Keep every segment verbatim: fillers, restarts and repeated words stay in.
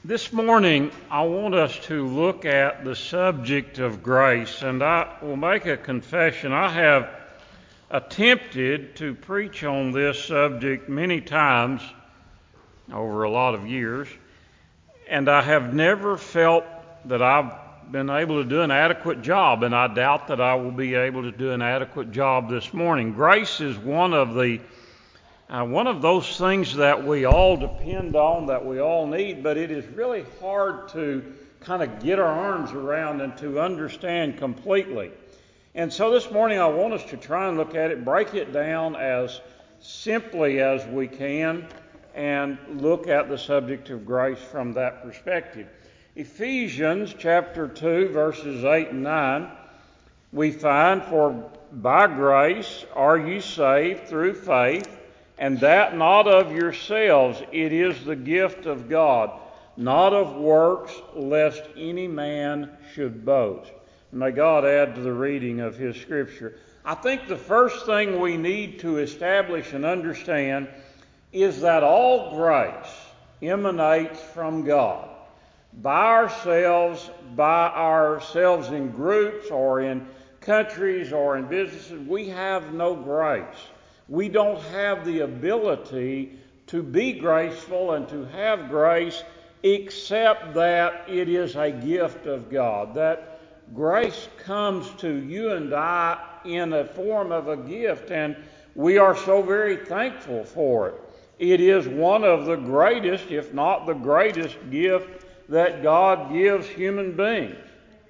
This morning, I want us to look at the subject of grace, and I will make a confession. I have attempted to preach on this subject many times over a lot of years, and I have never felt that I've been able to do an adequate job, and I doubt that I will be able to do an adequate job this morning. Grace is one of the Uh, one of those things that we all depend on, that we all need, but it is really hard to kind of get our arms around and to understand completely. And so this morning I want us to try and look at it, break it down as simply as we can, and look at the subject of grace from that perspective. Ephesians chapter two, verses eight and nine, we find, "For by grace are ye saved through faith, and that not of yourselves, it is the gift of God, not of works, lest any man should boast." May God add to the reading of His Scripture. I think the first thing we need to establish and understand is that all grace emanates from God. By ourselves, by ourselves in groups or in countries or in businesses, we have no grace. We don't have the ability to be graceful and to have grace except that it is a gift of God. That grace comes to you and I in a form of a gift, and we are so very thankful for it. It is one of the greatest, if not the greatest, gift that God gives human beings.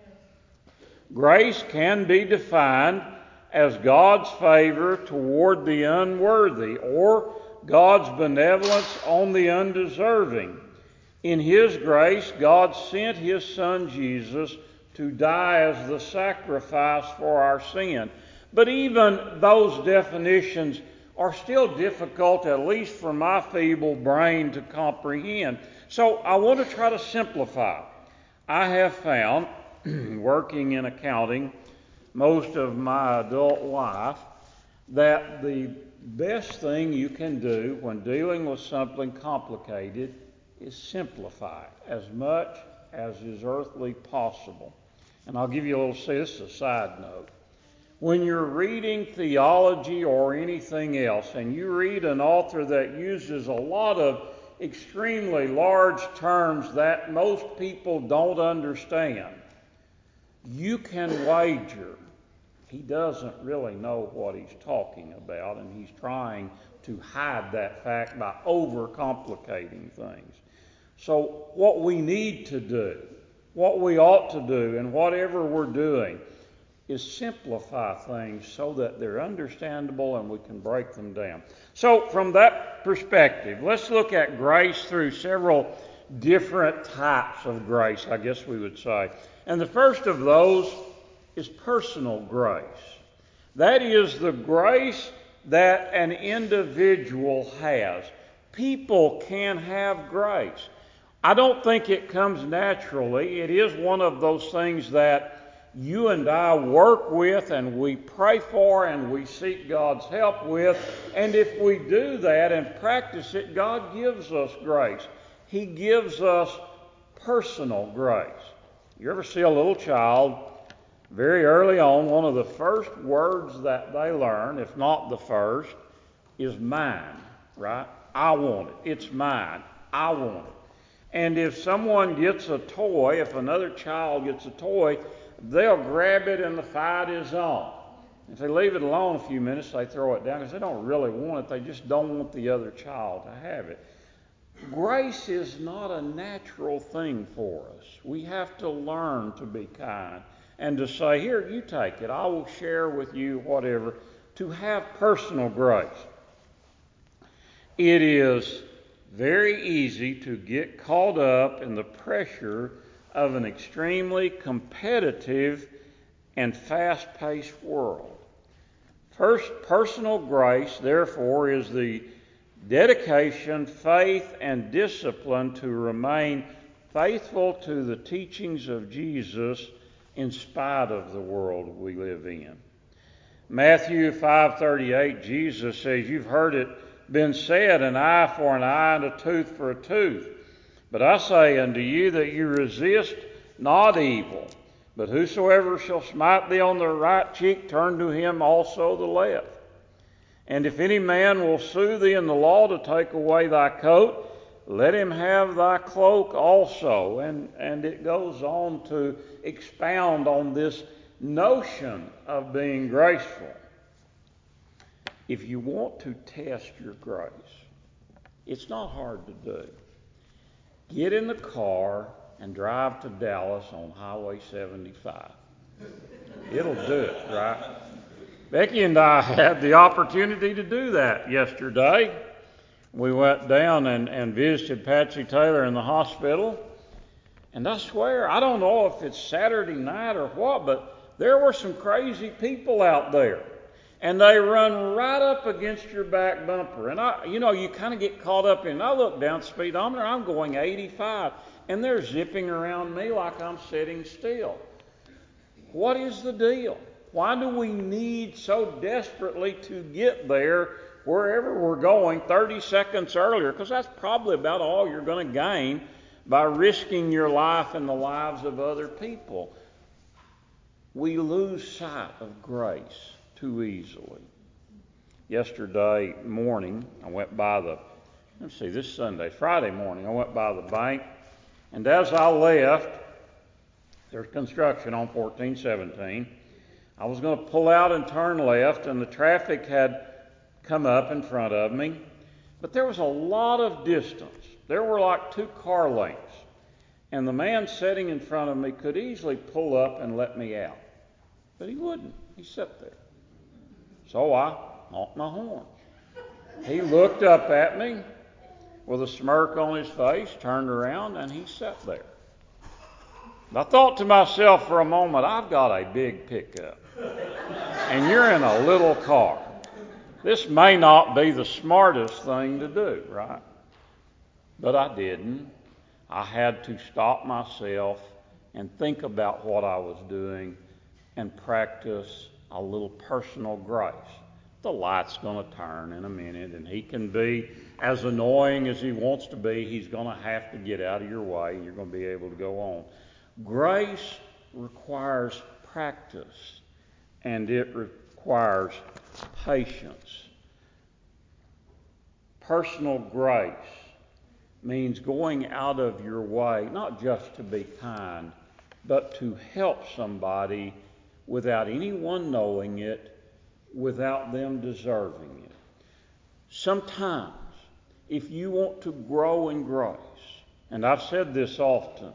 Grace can be defined as God's favor toward the unworthy, or God's benevolence on the undeserving. In His grace, God sent His Son Jesus to die as the sacrifice for our sin. But even those definitions are still difficult, at least for my feeble brain, to comprehend. So I want to try to simplify. I have found, working in accounting most of my adult life, that the best thing you can do when dealing with something complicated is simplify it as much as is earthly possible. And I'll give you a little, say this is a side note. When you're reading theology or anything else, and you read an author that uses a lot of extremely large terms that most people don't understand, you can wager he doesn't really know what he's talking about, and he's trying to hide that fact by overcomplicating things. So what we need to do, what we ought to do, and whatever we're doing, is simplify things so that they're understandable and we can break them down. So from that perspective, let's look at grace through several different types of grace, I guess we would say. And the first of those is personal grace. That is the grace that an individual has. People can have grace. I don't think it comes naturally. It is one of those things that you and I work with and we pray for and we seek God's help with. And if we do that and practice it, God gives us grace. He gives us personal grace. You ever see a little child very early on, one of the first words that they learn, if not the first, is mine, right? I want it. It's mine. I want it. And if someone gets a toy, if another child gets a toy, they'll grab it and the fight is on. If they leave it alone a few minutes, they throw it down because they don't really want it. They just don't want the other child to have it. Grace is not a natural thing for us. We have to learn to be kind and to say, here, you take it. I will share with you whatever. To have personal grace. It is very easy to get caught up in the pressure of an extremely competitive and fast-paced world. First, personal grace, therefore, is the dedication, faith, and discipline to remain faithful to the teachings of Jesus in spite of the world we live in. Matthew five thirty-eight, Jesus says, "You've heard it been said, an eye for an eye and a tooth for a tooth. But I say unto you that you resist not evil, but whosoever shall smite thee on the right cheek, turn to him also the left. And if any man will sue thee in the law to take away thy coat, let him have thy cloak also. And, and it goes on to expound on this notion of being graceful. If you want to test your grace, it's not hard to do. Get in the car and drive to Dallas on Highway seventy-five. It'll do it, right? Becky and I had the opportunity to do that yesterday. We went down and, and visited Patsy Taylor in the hospital. And I swear, I don't know if it's Saturday night or what, but there were some crazy people out there. And they run right up against your back bumper. And, I, you know, you kind of get caught up in, I look down the speedometer, I'm going eighty-five. And they're zipping around me like I'm sitting still. What is the deal? Why do we need so desperately to get there wherever we're going thirty seconds earlier? Because that's probably about all you're going to gain by risking your life and the lives of other people. We lose sight of grace too easily. Yesterday morning, I went by the, let's see, this Sunday, Friday morning, I went by the bank, and as I left, there's construction on fourteen seventeen. I was going to pull out and turn left, and the traffic had come up in front of me, but there was a lot of distance. There were like two car lengths, and the man sitting in front of me could easily pull up and let me out, but he wouldn't. He sat there. So I honked my horn. He looked up at me with a smirk on his face, turned around, and he sat there. I thought to myself for a moment, I've got a big pickup, and you're in a little car. This may not be the smartest thing to do, right? But I didn't. I had to stop myself and think about what I was doing and practice a little personal grace. The light's going to turn in a minute, and he can be as annoying as he wants to be. He's going to have to get out of your way, and you're going to be able to go on. Grace requires practice, and it requires patience. Personal grace means going out of your way, not just to be kind, but to help somebody without anyone knowing it, without them deserving it. Sometimes, if you want to grow in grace, and I've said this often,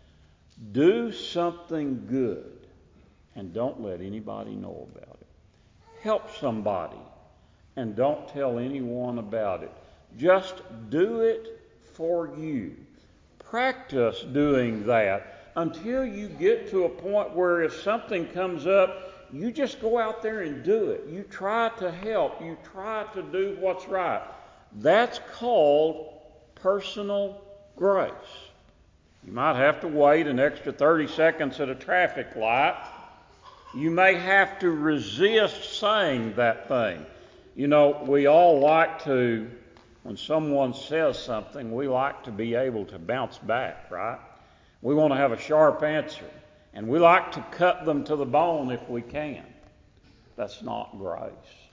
do something good and don't let anybody know about it. Help somebody and don't tell anyone about it. Just do it for you. Practice doing that until you get to a point where if something comes up, you just go out there and do it. You try to help. You try to do what's right. That's called personal grace. You might have to wait an extra thirty seconds at a traffic light. You may have to resist saying that thing. You know, we all like to, when someone says something, we like to be able to bounce back, right? We want to have a sharp answer, and we like to cut them to the bone if we can. That's not grace.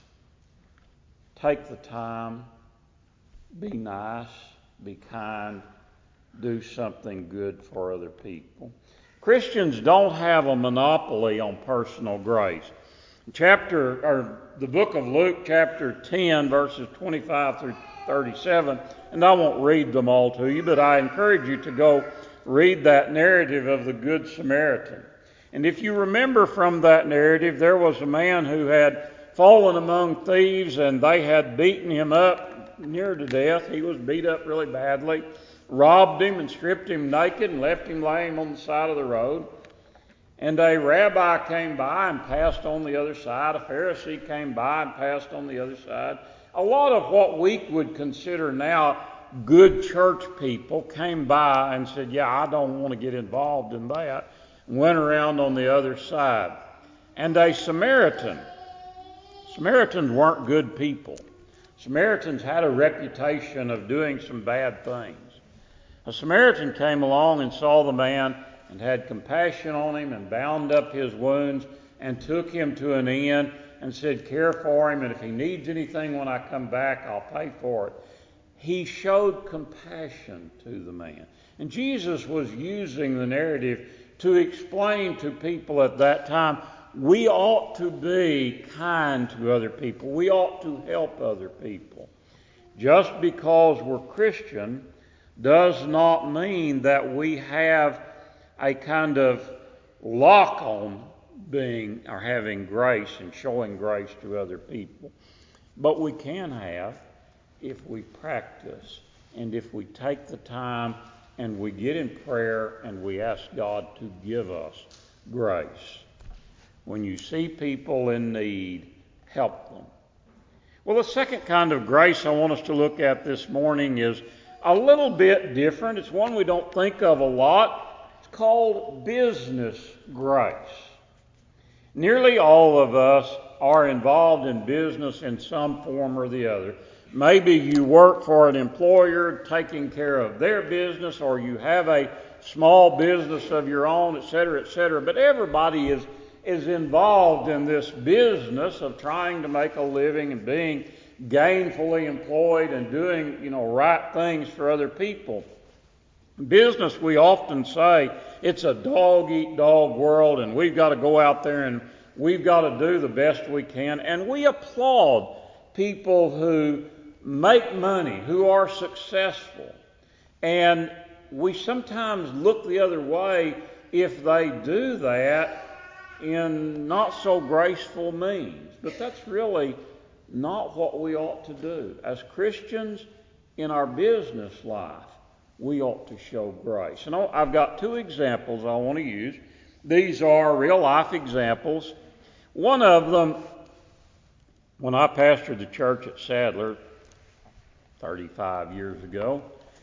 Take the time, be nice, be kind, do something good for other people. Christians don't have a monopoly on personal grace. Chapter, or the book of Luke, chapter ten, verses twenty-five through thirty-seven, and I won't read them all to you, but I encourage you to go read that narrative of the Good Samaritan. And if you remember from that narrative, there was a man who had fallen among thieves, and they had beaten him up near to death. He was beat up really badly, robbed him and stripped him naked and left him laying on the side of the road. And a rabbi came by and passed on the other side. A Pharisee came by and passed on the other side. A lot of what we would consider now good church people came by and said, yeah, I don't want to get involved in that, and went around on the other side. And a Samaritan, Samaritans weren't good people. Samaritans had a reputation of doing some bad things. A Samaritan came along and saw the man and had compassion on him and bound up his wounds and took him to an inn and said, care for him, and if he needs anything when I come back, I'll pay for it. He showed compassion to the man. And Jesus was using the narrative to explain to people at that time, we ought to be kind to other people. We ought to help other people. Just because we're Christian does not mean that we have a kind of lock on being or having grace and showing grace to other people. But we can have if we practice and if we take the time and we get in prayer and we ask God to give us grace. When you see people in need, help them. Well, the second kind of grace I want us to look at this morning is a little bit different. It's one we don't think of a lot. It's called business grace. Nearly all of us are involved in business in some form or the other. Maybe you work for an employer taking care of their business, or you have a small business of your own, et cetera, et cetera. But everybody is, is involved in this business of trying to make a living and being gainfully employed and doing, you know, right things for other people. Business, we often say, it's a dog-eat-dog world, and we've got to go out there and we've got to do the best we can. And we applaud people who make money, who are successful. And we sometimes look the other way if they do that in not so graceful means. But that's really not what we ought to do. As Christians in our business life, we ought to show grace. And I've got two examples I want to use. These are real life examples. One of them, when I pastored the church at Sadler thirty-five years ago,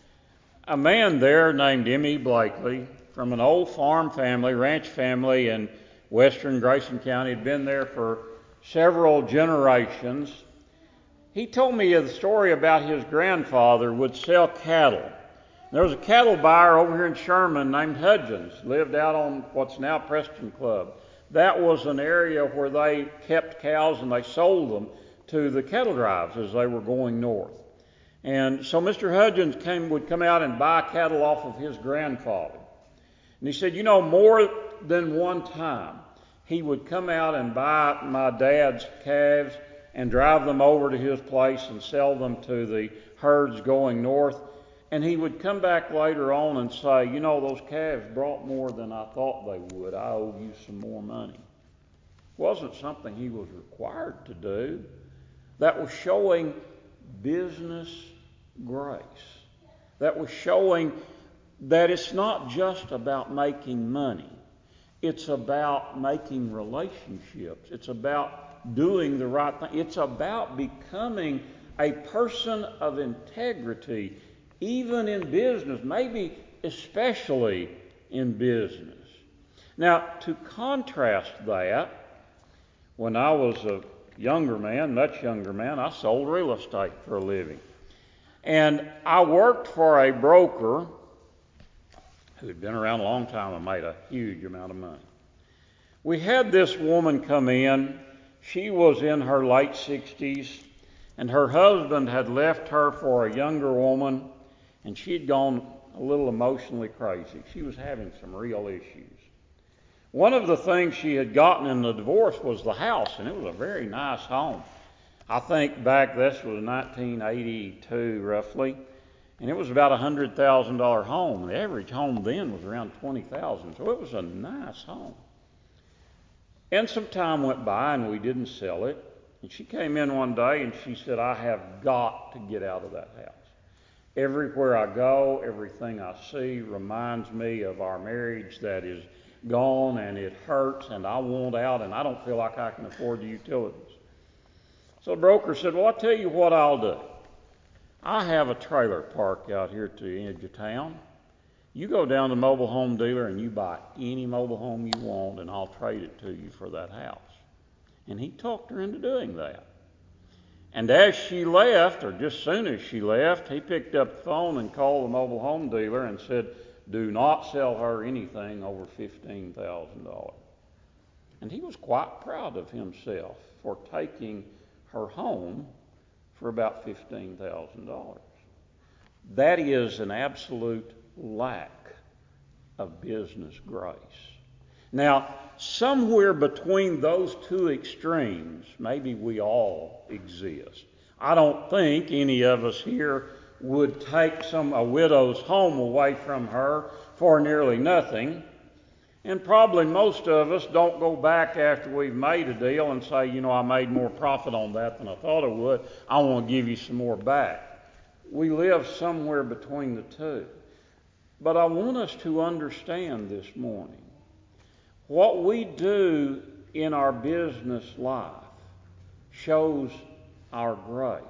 a man there named M E Blakely from an old farm family, ranch family in western Grayson County, had been there for several generations. He told me the story about his grandfather would sell cattle. There was a cattle buyer over here in Sherman named Hudgens, lived out on what's now Preston Club. That was an area where they kept cows and they sold them to the cattle drives as they were going north. And so Mister Hudgens came, would come out and buy cattle off of his grandfather. And he said, you know, more than one time, he would come out and buy my dad's calves and drive them over to his place and sell them to the herds going north. And he would come back later on and say, you know, those calves brought more than I thought they would. I owe you some more money. It wasn't something he was required to do. That was showing business grace. That was showing that it's not just about making money. It's about making relationships. It's about doing the right thing. It's about becoming a person of integrity, even in business, maybe especially in business. Now, to contrast that, when I was a younger man, much younger man, I sold real estate for a living. And I worked for a broker who had been around a long time and made a huge amount of money. We had this woman come in. She was in her late sixties, and her husband had left her for a younger woman, and she had gone a little emotionally crazy. She was having some real issues. One of the things she had gotten in the divorce was the house, and it was a very nice home. I think back, this was nineteen eighty-two roughly, and it was about a one hundred thousand dollars home. The average home then was around twenty thousand dollars, so it was a nice home. And some time went by and we didn't sell it. And she came in one day and she said, I have got to get out of that house. Everywhere I go, everything I see reminds me of our marriage that is gone, and it hurts, and I want out, and I don't feel like I can afford the utilities. So the broker said, well, I'll tell you what I'll do. I have a trailer park out here at the edge of town. You go down to the mobile home dealer and you buy any mobile home you want, and I'll trade it to you for that house. And he talked her into doing that. And as she left, or just soon as she left, he picked up the phone and called the mobile home dealer and said, do not sell her anything over fifteen thousand dollars. And he was quite proud of himself for taking her home for about fifteen thousand dollars. That is an absolute lack of business grace. Now, somewhere between those two extremes, maybe we all exist. I don't think any of us here would take some a widow's home away from her for nearly nothing. And probably most of us don't go back after we've made a deal and say, you know, I made more profit on that than I thought I would. I want to give you some more back. We live somewhere between the two. But I want us to understand this morning, what we do in our business life shows our grace.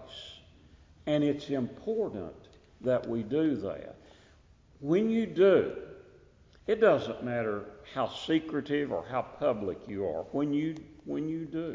And it's important that we do that. When you do, it doesn't matter how secretive or how public you are. When you, when you do,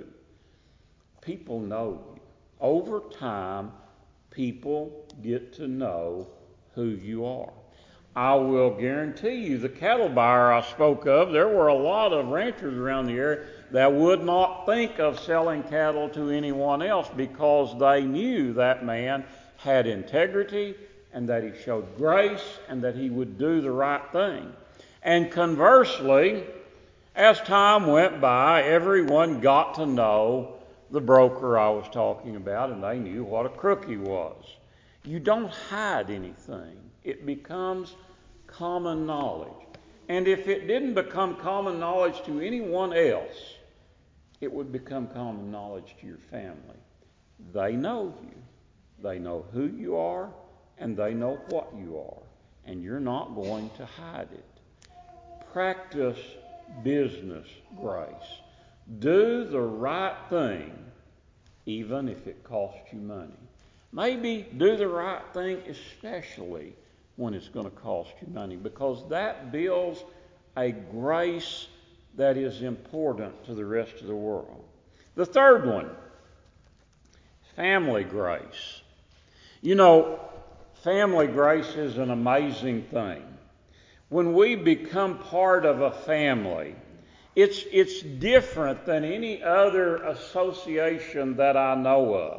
people know you. Over time, people get to know who you are. I will guarantee you, the cattle buyer I spoke of, there were a lot of ranchers around the area that would not think of selling cattle to anyone else because they knew that man had integrity and that he showed grace and that he would do the right thing. And conversely, as time went by, everyone got to know the broker I was talking about, and they knew what a crook he was. You don't hide anything. It becomes common knowledge. And if it didn't become common knowledge to anyone else, it would become common knowledge to your family. They know you. They know who you are, and they know what you are. And you're not going to hide it. Practice business grace. Do the right thing, even if it costs you money. Maybe do the right thing especially when it's going to cost you money, because that builds a grace that is important to the rest of the world. The third one, family grace. You know, family grace is an amazing thing. When we become part of a family, it's, it's different than any other association that I know of.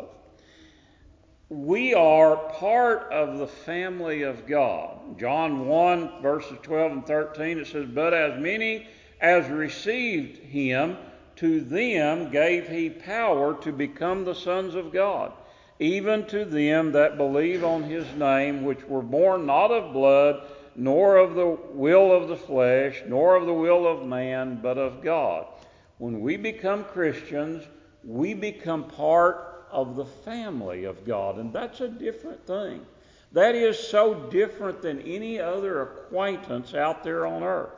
We are part of the family of God. John one, verses twelve and thirteen, it says, but as many as received him, to them gave he power to become the sons of God, even to them that believe on his name, which were born not of blood, nor of the will of the flesh, nor of the will of man, but of God. When we become Christians, we become part of the family of God, and that's a different thing. That is so different than any other acquaintance out there on earth.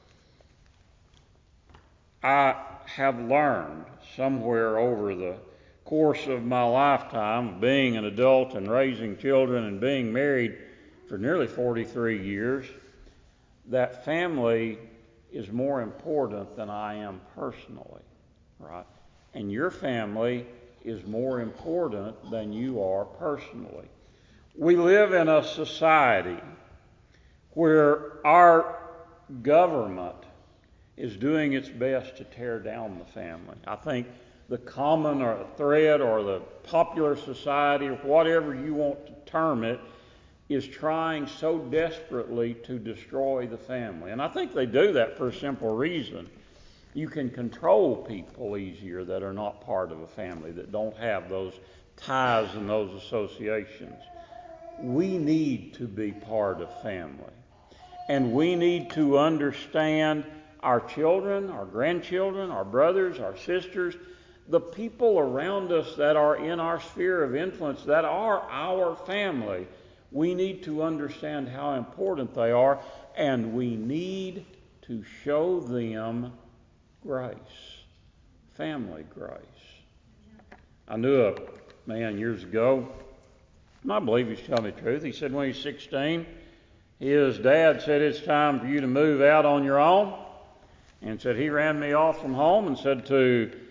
I have learned somewhere over the course of my lifetime, being an adult and raising children and being married for nearly forty-three years, that family is more important than I am personally, right? And your family is more important than you are personally. We live in a society where our government is doing its best to tear down the family. I think the common or thread or the popular society or whatever you want to term it is trying so desperately to destroy the family. And I think they do that for a simple reason. You can control people easier that are not part of a family, that don't have those ties and those associations. We need to be part of family. And we need to understand our children, our grandchildren, our brothers, our sisters, the people around us that are in our sphere of influence, that are our family. We need to understand how important they are, and we need to show them grace, family grace. I knew a man years ago, and I believe he's telling me the truth. He said when he was sixteen, his dad said, it's time for you to move out on your own, and said he ran me off from home and said to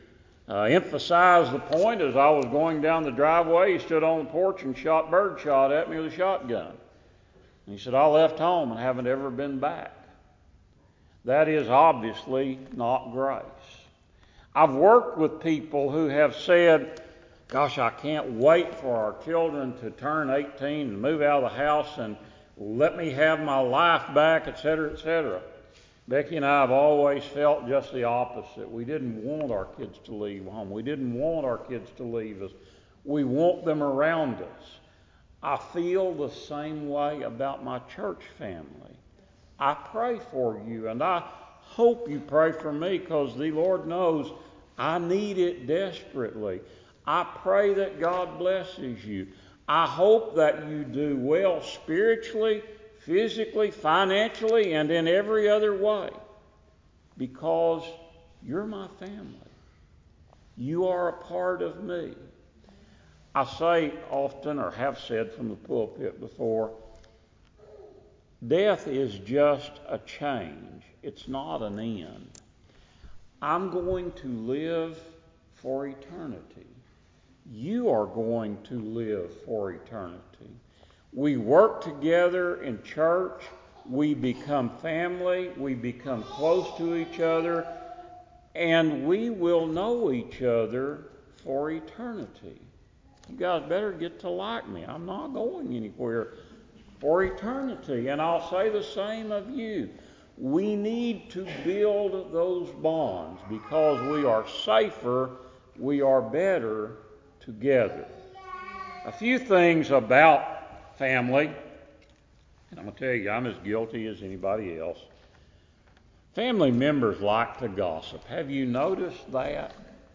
uh, emphasize the point. As I was going down the driveway, he stood on the porch and shot birdshot at me with a shotgun. And he said, I left home and haven't ever been back. That is obviously not grace. I've worked with people who have said, gosh, I can't wait for our children to turn eighteen and move out of the house and let me have my life back, et cetera, et cetera. Becky and I have always felt just the opposite. We didn't want our kids to leave home. We didn't want our kids to leave us. We want them around us. I feel the same way about my church family. I pray for you, and I hope you pray for me, because the Lord knows I need it desperately. I pray that God blesses you. I hope that you do well spiritually, physically, financially, and in every other way, because you're my family. You are a part of me. I say often, or have said from the pulpit before, death is just a change. It's not an end. I'm going to live for eternity. You are going to live for eternity. We work together in church. We become family. We become close to each other. And we will know each other for eternity. You guys better get to like me. I'm not going anywhere for eternity. And I'll say the same of you. We need to build those bonds, because we are safer, we are better together. A few things about family, and I'm going to tell you, I'm as guilty as anybody else. Family members like to gossip. Have you noticed that?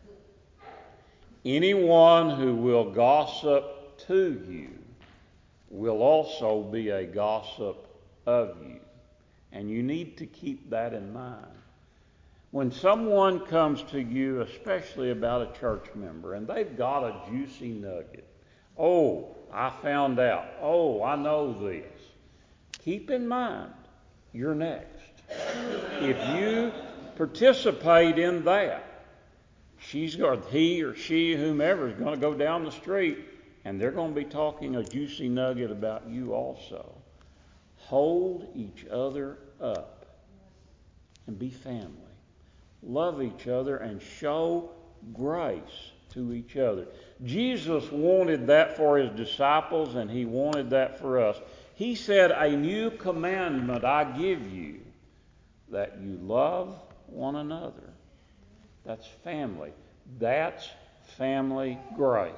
Anyone who will gossip to you will also be a gossip of you. And you need to keep that in mind. When someone comes to you, especially about a church member, and they've got a juicy nugget, oh, I found out, oh, I know this, keep in mind, you're next. If you participate in that, she's going, he or she, whomever, is going to go down the street, and they're going to be talking a juicy nugget about you also. Hold each other up and be family. Love each other and show grace to each other. Jesus wanted that for his disciples, and he wanted that for us. He said, a new commandment I give you, that you love one another. That's family. That's family grace.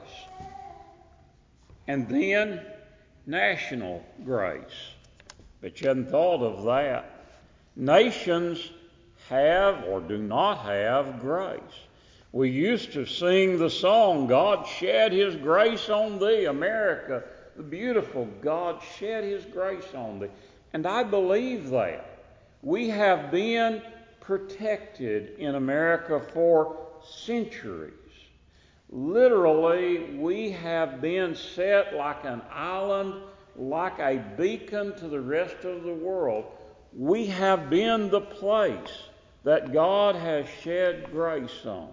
And then national grace. But you hadn't thought of that. Nations have or do not have grace. We used to sing the song, God shed his grace on thee. America, the beautiful, God shed his grace on thee. And I believe that. We have been protected in America for centuries. Literally, we have been set like an island, like a beacon to the rest of the world. We have been the place that God has shed grace on.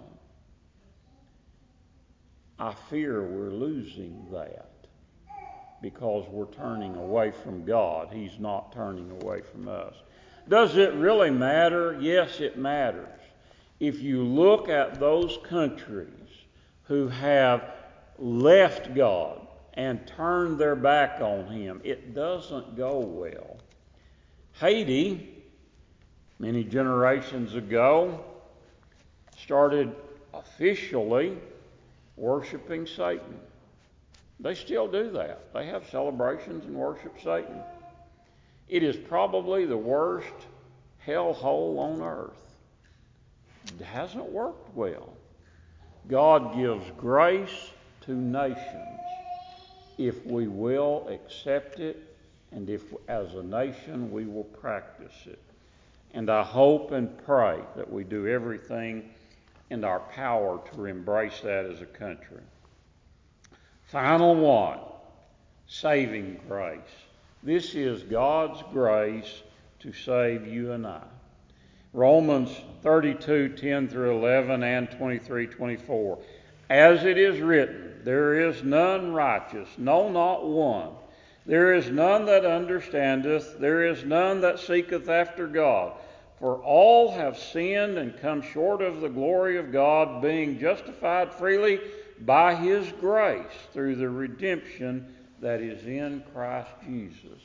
I fear we're losing that because we're turning away from God. He's not turning away from us. Does it really matter? Yes, it matters. If you look at those countries who have left God and turned their back on him, it doesn't go well. Haiti, many generations ago, started officially worshiping Satan. They still do that. They have celebrations and worship Satan. It is probably the worst hellhole on earth. It hasn't worked well. God gives grace to nations if we will accept it, and if as a nation we will practice it. And I hope and pray that we do everything in our power to embrace that as a country. Final one, saving grace. This is God's grace to save you and I. Romans thirty-two, ten through eleven, and twenty-three, twenty-four. As it is written, there is none righteous, no, not one. There is none that understandeth, there is none that seeketh after God. For all have sinned and come short of the glory of God, being justified freely by his grace through the redemption that is in Christ Jesus.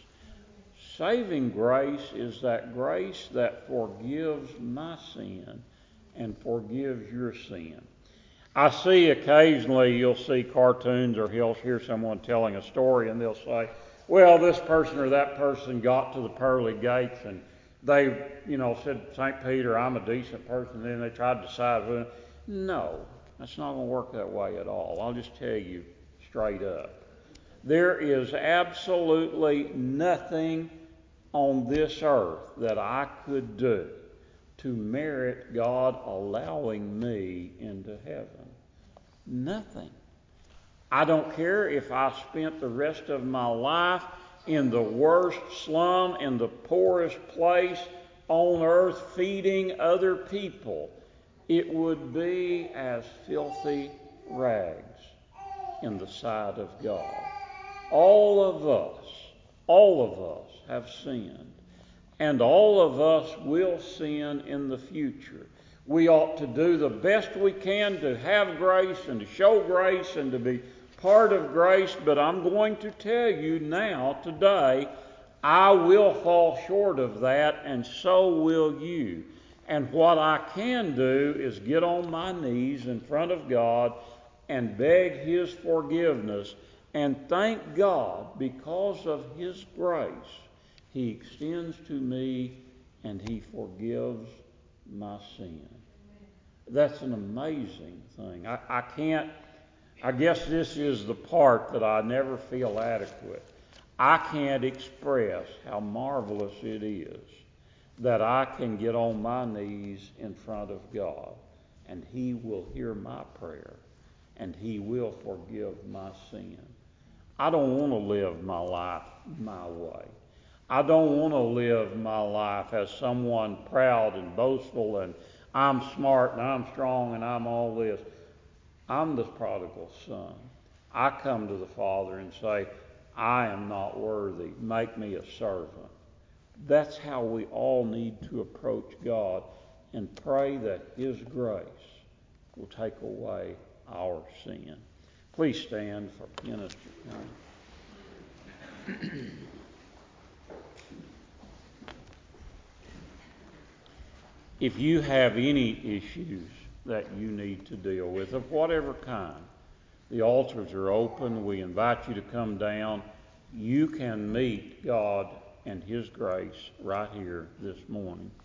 Saving grace is that grace that forgives my sin and forgives your sin. I see occasionally you'll see cartoons or you'll hear someone telling a story and they'll say, well, this person or that person got to the pearly gates and they, you know, said, Saint Peter, I'm a decent person. And then they tried to decide who. No, that's not going to work that way at all. I'll just tell you straight up. There is absolutely nothing on this earth that I could do to merit God allowing me into heaven. Nothing. I don't care if I spent the rest of my life in the worst slum, in the poorest place on earth, feeding other people. It would be as filthy rags in the sight of God. All of us, all of us have sinned. And all of us will sin in the future. We ought to do the best we can to have grace and to show grace and to be part of grace. But I'm going to tell you now, today, I will fall short of that, and so will you. And what I can do is get on my knees in front of God and beg his forgiveness and thank God because of his grace. He extends to me and he forgives my sin. That's an amazing thing. I, I can't, I guess this is the part that I never feel adequate. I can't express how marvelous it is that I can get on my knees in front of God and he will hear my prayer and he will forgive my sin. I don't want to live my life my way. I don't want to live my life as someone proud and boastful and I'm smart and I'm strong and I'm all this. I'm the prodigal son. I come to the Father and say, I am not worthy. Make me a servant. That's how we all need to approach God and pray that his grace will take away our sin. Please stand for ministry time. If you have any issues that you need to deal with, of whatever kind, the altars are open. We invite you to come down. You can meet God and his grace right here this morning.